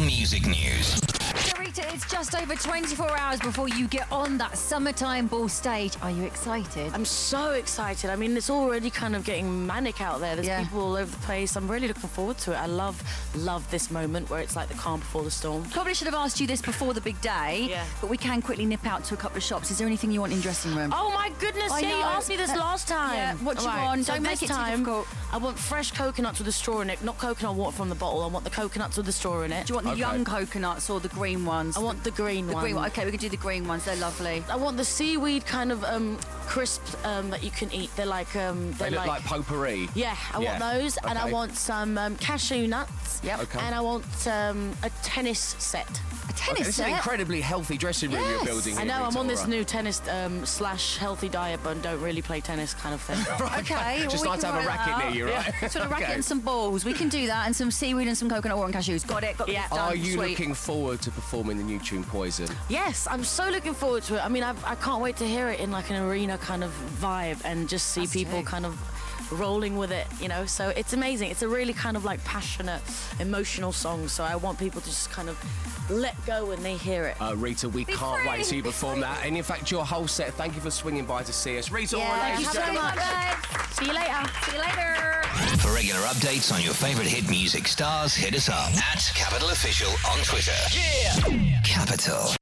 music news. Rita, it's just over 24 hours before you get on that Summertime Ball stage. Are you excited? I'm so excited. I mean, it's already kind of getting manic out there. There's people all over the place. I'm really looking forward to it. I love this moment where it's like the calm before the storm. Probably should have asked you this before the big day, but we can quickly nip out to a couple of shops. Is there anything you want in dressing room? Oh my goodness, you asked me this last time. Yeah, what do you want? So Don't make it too difficult. I want fresh coconuts with a straw in it, not coconut water from the bottle. I want the coconuts with the straw in it. Do you want the young coconuts or the green ones? I want the green one. The green one. Okay, we can do the green ones. They're lovely. I want the seaweed kind of crisp that you can eat. They're like they look like potpourri. Yeah, I want those, and I want some cashew nuts. Yep. Okay. And I want a tennis set. A tennis This set? is an incredibly healthy dressing room you're building here. I know, Rita, I'm on this right. new tennis / healthy diet, but don't really play tennis kind of thing. Right, okay. Just nice to have a racket near you, right? Sort of racket and some balls. We can do that, and some seaweed and some coconut water and cashews. Got it. Got it. Done. Are you Sweet. looking forward to performing the new tune Poison? Yes, I'm so looking forward to it. I mean, I can't wait to hear it in like an arena kind of vibe and just see people kind of rolling with it, you know. So it's amazing. It's a really kind of like passionate, emotional song. So I want people to just kind of let go when they hear it. Rita, we can't wait till you perform that. And in fact, your whole set, thank you for swinging by to see us. Rita, Thank you so much. See you later. See you later. For regular updates on your favourite hit music stars, hit us up at Capital Official on Twitter. Yeah! Capital.